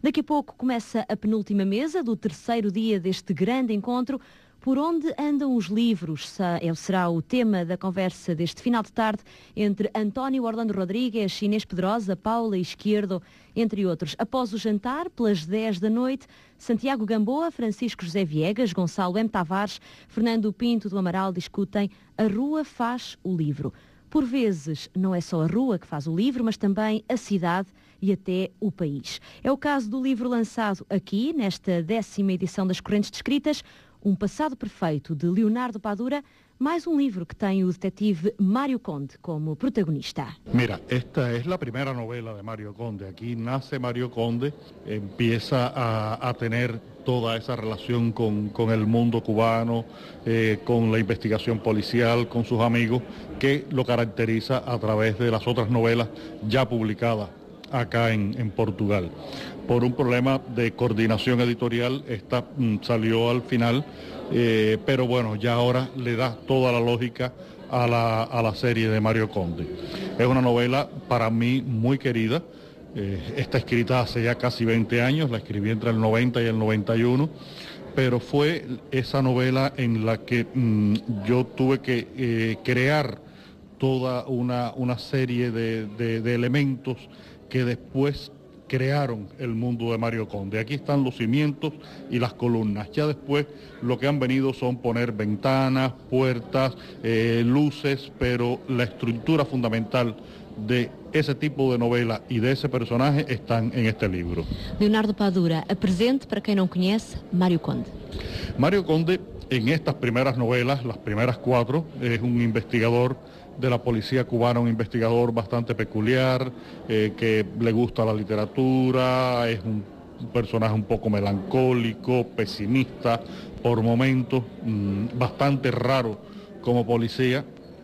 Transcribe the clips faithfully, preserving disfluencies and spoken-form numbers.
Daqui a pouco começa a penúltima mesa do terceiro dia deste grande encontro. Por onde andam os livros? Será o tema da conversa deste final de tarde entre António Orlando Rodrigues, Inês Pedrosa, Paula Izquierdo, entre outros. Após o jantar, pelas dez da noite, Santiago Gamboa, Francisco José Viegas, Gonçalo M. Tavares, Fernando Pinto do Amaral discutem A Rua Faz o Livro. Por vezes, não é só a rua que faz o livro, mas também a cidade e até o país. É o caso do livro lançado aqui, nesta décima edição das Correntes Descritas, Um Passado Perfeito, de Leonardo Padura, mais um livro que tem o detetive Mário Conde como protagonista. Mira, esta es la primera novela de Mario Conde. Aquí nace Mario Conde, empieza a, a tener toda esa relación con, con el mundo cubano, eh, con la investigación policial, con sus amigos, que lo caracteriza a través de las otras novelas ya publicadas acá en, en Portugal. Por un problema de coordinación editorial, esta mm, salió al final, eh, pero bueno, ya ahora le da toda la lógica a la, a la serie de Mario Conde. Es una novela para mí muy querida, eh, está escrita hace ya casi veinte años, la escribí entre el noventa y el noventa y uno, pero fue esa novela en la que mm, yo tuve que eh, crear toda una, una serie de, de, de elementos que después crearon el mundo de Mario Conde. Aquí están los cimientos y las columnas. Ya después lo que han venido son poner ventanas, puertas, eh, luces, pero la estructura fundamental de ese tipo de novela y de ese personaje están en este libro. Leonardo Padura, apresente para quem não conhece Mário Conde. Mário Conde, en estas primeras novelas, las primeras cuatro, es un investigador de la policía cubana, un investigador bastante peculiar, eh, que le gusta la literatura, es un, un personaje un poco melancólico, pesimista, por momentos, mmm, bastante raro como policía,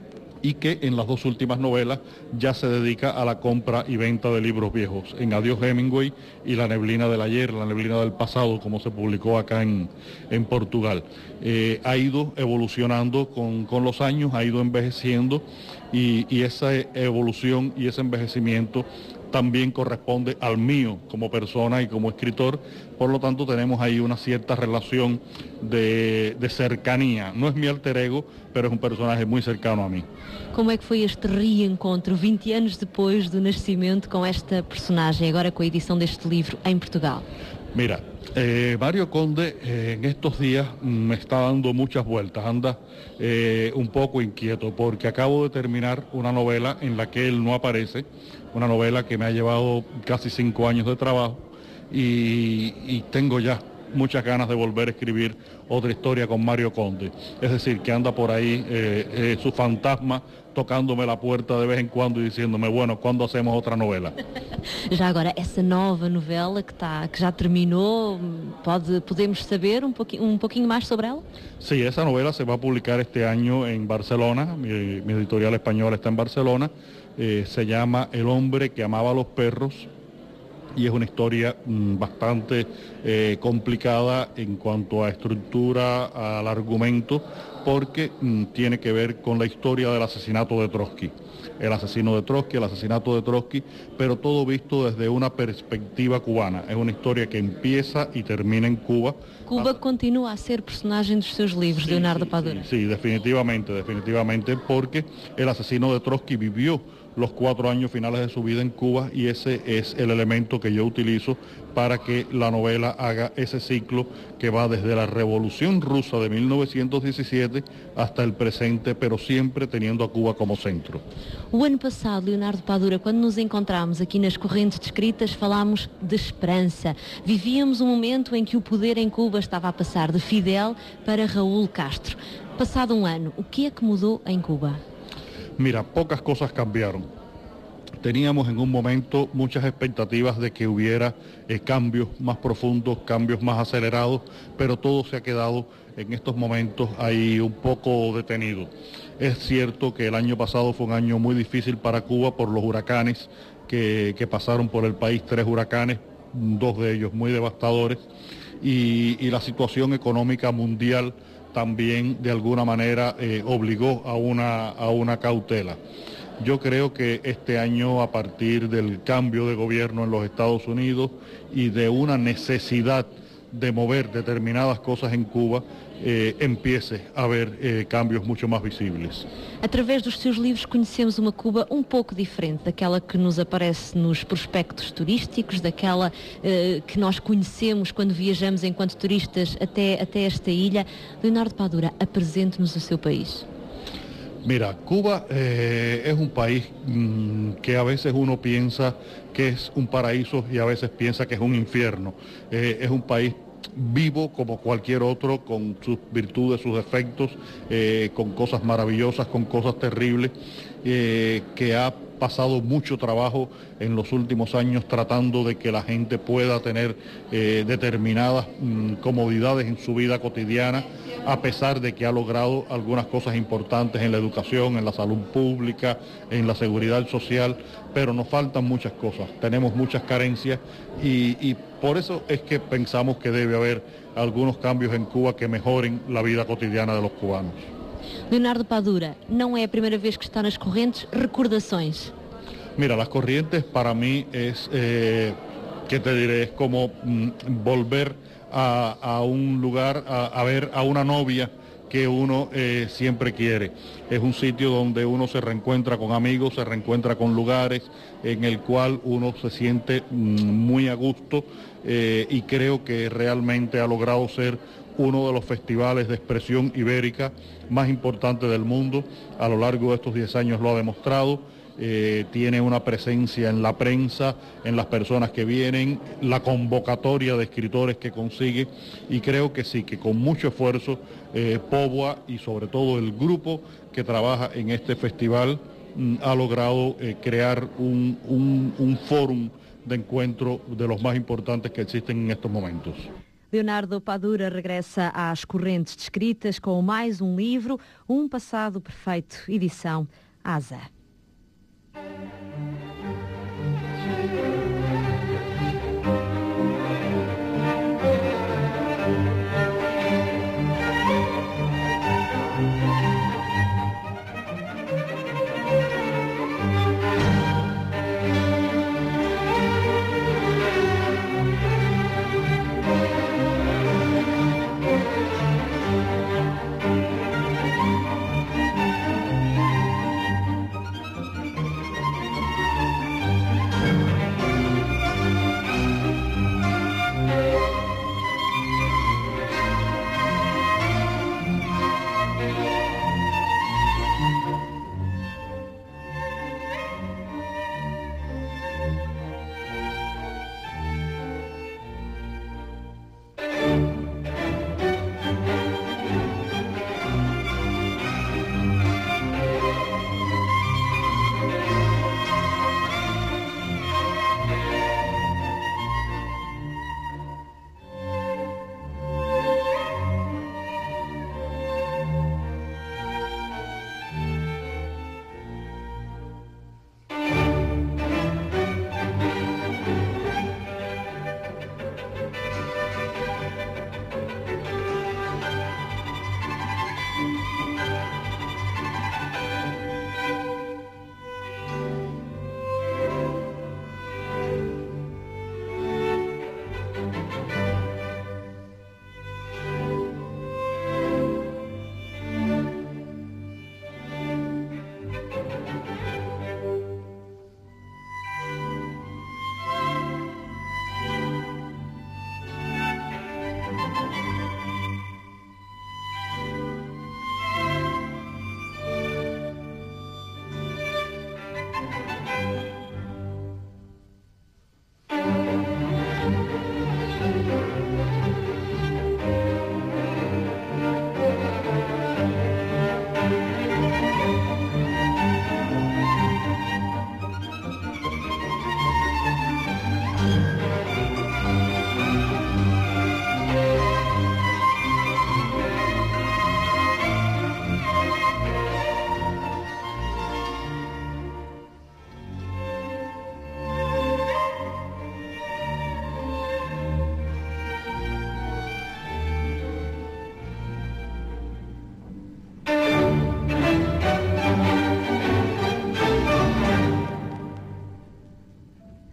y que en las dos últimas novelas ya se dedica a la compra y venta de libros viejos, en Adiós Hemingway y La neblina del ayer, La neblina del pasado, como se publicó acá en, en Portugal. Eh, ha ido evolucionando con, con los años, ha ido envejeciendo, y, y esa evolución y ese envejecimiento también corresponde al mío como persona y como escritor. Por lo tanto, tenemos ahí una cierta relación de, de cercanía. No es mi alter ego, pero es un personaje muy cercano a mí. Como é que foi este reencontro, vinte anos depois do nascimento, com esta personagem, agora com a edição deste livro em Portugal? Mira, eh, Mario Conde eh, en estos días me está dando muchas vueltas, anda eh, un poco inquieto, porque acabo de terminar una novela en la que él no aparece, una novela que me ha llevado casi cinco años de trabajo, y, y tengo ya muchas ganas de volver a escribir otra historia con Mario Conde. Es decir, que anda por ahí eh, eh, su fantasma tocándome la puerta de vez en cuando y diciéndome, bueno, ¿cuándo hacemos otra novela? Já agora, essa nova novela que, tá, que já terminou, pode, podemos saber um pouquinho, um pouquinho más sobre ela? Sí, esa novela se va a publicar este año en Barcelona, mi, mi editorial española está en Barcelona, eh, se llama El hombre que amaba a los perros, y es una historia mmm, bastante eh, complicada en cuanto a estructura, al argumento, porque mmm, tiene que ver con la historia del asesinato de Trotsky. El asesino de Trotsky, el asesinato de Trotsky, pero todo visto desde una perspectiva cubana. Es una historia que empieza y termina en Cuba. Cuba ah, continúa a ser personaje dos seus livros, sí, Leonardo sí, Padura. Sí, sí, definitivamente, definitivamente, porque el asesino de Trotsky vivió los cuatro años finales de su vida en Cuba, y ese es el elemento que yo utilizo para que la novela haga ese ciclo que va desde la Revolución Rusa de mil novecientos diecisiete hasta el presente, pero siempre teniendo a Cuba como centro. O ano passado, Leonardo Padura, quando nos encontramos aqui nas Correntes Descritas, falámos de esperança. Vivíamos um momento em que o poder em Cuba estava a passar de Fidel para Raúl Castro. Passado um ano, o que é que mudou em Cuba? Mira, pocas cosas cambiaron. Teníamos en un momento muchas expectativas de que hubiera eh, cambios más profundos, cambios más acelerados, pero todo se ha quedado en estos momentos ahí un poco detenido. Es cierto que el año pasado fue un año muy difícil para Cuba por los huracanes que, que pasaron por el país, tres huracanes, dos de ellos muy devastadores, y, y la situación económica mundial también de alguna manera eh, obligó a una, a una cautela. Yo creo que este año, a partir del cambio de gobierno en los Estados Unidos y de una necesidad de mover determinadas cosas en Cuba, eh, empiece a haver eh, cambios mucho más visibles. Através dos seus livros conhecemos uma Cuba um pouco diferente daquela que nos aparece nos prospectos turísticos, daquela eh, que nós conhecemos quando viajamos enquanto turistas até, até esta ilha. Leonardo Padura, apresente-nos o seu país. Mira, Cuba eh, es un país mmm, que a veces uno piensa que es un paraíso y a veces piensa que es un infierno. Eh, es un país vivo como cualquier otro, con sus virtudes, sus defectos, eh, con cosas maravillosas, con cosas terribles, eh, que ha pasado mucho trabajo en los últimos años tratando de que la gente pueda tener eh, determinadas mmm, comodidades en su vida cotidiana, a pesar de que ha logrado algunas cosas importantes en la educación, en la salud pública, en la seguridad social, pero nos faltan muchas cosas, tenemos muchas carencias y, y por eso es que pensamos que debe haber algunos cambios en Cuba que mejoren la vida cotidiana de los cubanos. Leonardo Padura, não é a primeira vez que está nas correntes. Recordações? Mira, las corrientes para mí es, eh, ¿qué te diré? Es como mm, volver a, a un lugar, a, a ver a una novia que uno eh, siempre quiere. Es un sitio donde uno se reencuentra con amigos, se reencuentra con lugares en el cual uno se siente mm, muy a gusto eh, y creo que realmente ha logrado ser uno de los festivales de expresión ibérica más importantes del mundo. A lo largo de estos diez años lo ha demostrado. Eh, tiene una presencia en la prensa, en las personas que vienen, la convocatoria de escritores que consigue y creo que sí, que con mucho esfuerzo eh, Póvoa y sobre todo el grupo que trabaja en este festival mm, ha logrado eh, crear un, un, un fórum de encuentro de los más importantes que existen en estos momentos. Leonardo Padura regressa às correntes descritas com mais um livro, Um Passado Perfeito, edição Asa.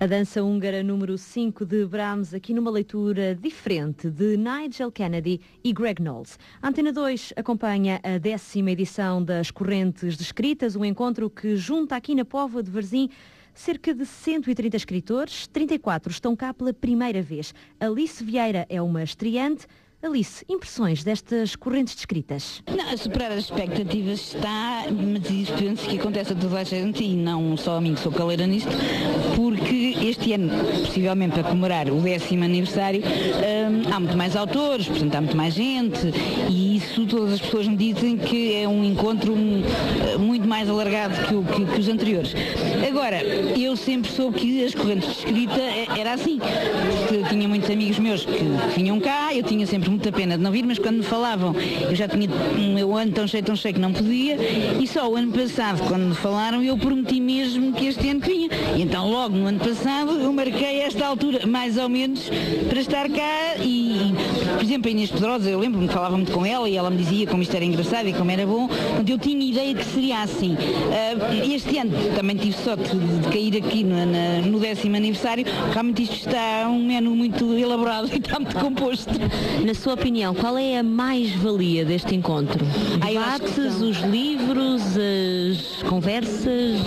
A dança húngara número cinco de Brahms, aqui numa leitura diferente de Nigel Kennedy e Greg Knowles. A Antena dois acompanha a décima edição das Correntes de Escritas, um encontro que junta aqui na Póvoa de Varzim cerca de cento e trinta escritores, trinta e quatro estão cá pela primeira vez. Alice Vieira é uma estreante. Alice, impressões destas correntes de escritas? Não, a superar as expectativas está, mas isso penso que acontece a toda a gente e não só a mim que sou caleira nisto, porque este ano, possivelmente para comemorar o décimo aniversário, hum, há muito mais autores, portanto há muito mais gente e isso todas as pessoas me dizem que é um encontro um, muito mais alargado que, o, que, que os anteriores. Agora, eu sempre soube que as correntes de escrita era assim, porque eu tinha muitos amigos meus que vinham cá, eu tinha sempre muita pena de não vir, mas quando me falavam, eu já tinha um meu ano tão cheio, tão cheio que não podia, e só o ano passado, quando me falaram, eu prometi mesmo que este ano vinha. E então logo no ano passado eu marquei esta altura, mais ou menos, para estar cá e, por exemplo, a Inês Pedrosa, eu lembro-me que falava muito com ela e ela me dizia como isto era engraçado e como era bom, portanto eu tinha ideia que seria assim. Uh, este ano também tive sorte de, de cair aqui no, na, no décimo aniversário, realmente isto está um menu muito elaborado e está muito composto. Na sua opinião, qual é a mais-valia deste encontro? Debates, os livros, as conversas?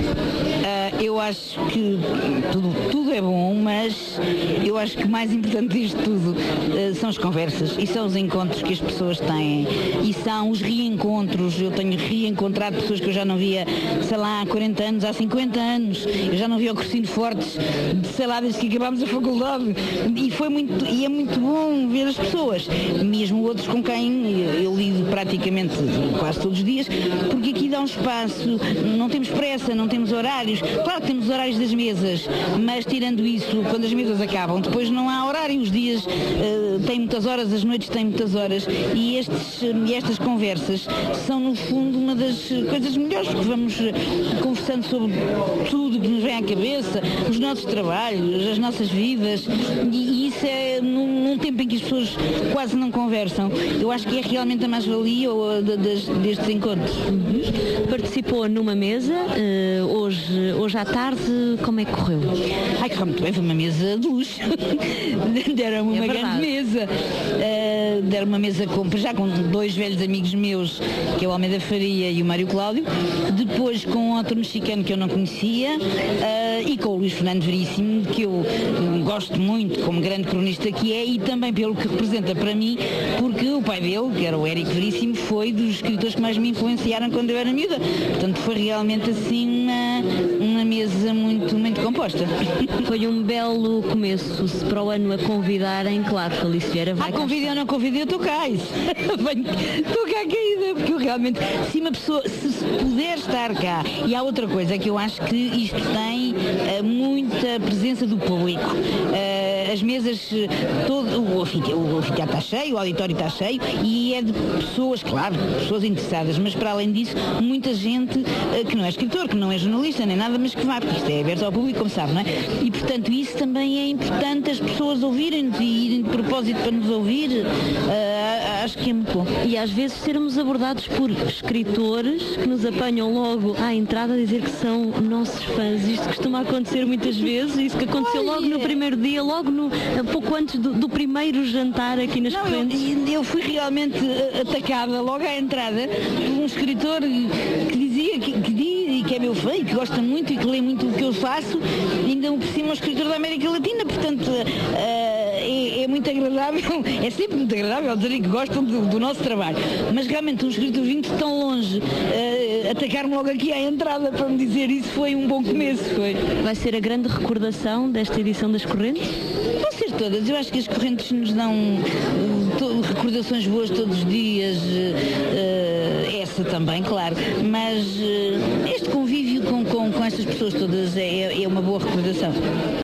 Uh, eu acho que tudo, tudo é bom, mas eu acho que o mais importante disto tudo uh, são as conversas e são os encontros que as pessoas têm e são os reencontros. Eu tenho reencontrado pessoas que eu já não via, sei lá, há quarenta anos, há cinquenta anos. Eu já não via o Cursinho Fortes, sei lá, desde que acabámos a faculdade. E foi muito, e é muito bom ver as pessoas, mesmo outros com quem eu lido praticamente quase todos os dias, porque aqui dá um espaço, não temos pressa, não temos horários. Claro que temos horários das mesas, mas tirando isso, quando as mesas acabam, depois não há horário, os dias uh, têm muitas horas, as noites têm muitas horas e estes, e estas conversas são no fundo uma das coisas melhores, porque vamos conversando sobre tudo que nos vem à cabeça, os nossos trabalhos, as nossas vidas, e, e isso é num, num tempo em que as pessoas quase não conversam. Eu acho que é realmente a mais-valia destes encontros. Uhum. Participou numa mesa, uh, hoje, hoje à tarde, como é que correu? Ai, correu muito bem, foi uma mesa de luxo. Deram-me uma é grande mesa. Uh, deram uma mesa com, já com dois velhos amigos meus, que é o Almeida Faria e o Mário Cláudio, depois com um autor mexicano que eu não conhecia, uh, e com o Luís Fernando Veríssimo, que eu um, gosto muito como grande cronista que é, e também pelo que representa para mim, porque o pai dele, que era o Érico Veríssimo, foi dos escritores que mais me influenciaram quando eu era miúda. Portanto, foi realmente assim uma, uma mesa muito, muito composta. Foi um belo começo. Se para o ano a convidarem, claro, Alice Vieira vai. Ah, convidei ou não convidei, eu estou cá. Estou cá caída, porque eu realmente, se uma pessoa, se, se puder estar cá, e há outra coisa que eu acho que isto tem uh, muita presença do público. Uh, as mesas, todo, o anfiteatro está cheio, o auditório está cheio e é de pessoas, claro, pessoas interessadas, mas para além disso, muita gente uh, que não é escritor, que não é jornalista, nem nada, mas que vai, porque isto é aberto ao público, como sabe, não é? E portanto isso também é importante as pessoas ouvirem-nos e irem de propósito para nos ouvir, uh, acho que é muito bom. E às vezes sermos abordados por escritores que nos apanham logo à entrada a dizer que são nossos fãs. Isto costuma acontecer muitas vezes, isso que aconteceu Olha. logo no primeiro dia, logo no, pouco antes do, do primeiro jantar aqui nas Correntes. Eu, eu fui realmente atacada logo à entrada por um escritor que dizia que, que diz e que é meu fã e que gosta muito e que lê muito o que eu faço, ainda por cima um escritor da América Latina, portanto uh, é, é muito agradável, é sempre muito agradável dizer que gostam do, do nosso trabalho, mas realmente um escritor vindo de tão longe uh, atacar-me logo aqui à entrada para me dizer isso foi um bom começo. Foi. Vai ser a grande recordação desta edição das Correntes? Vão ser todas, eu acho que as Correntes nos dão uh, to, recordações boas todos os dias, uh, essa também, claro, mas uh, este convívio com, com, com estas pessoas todas é, é uma boa recordação.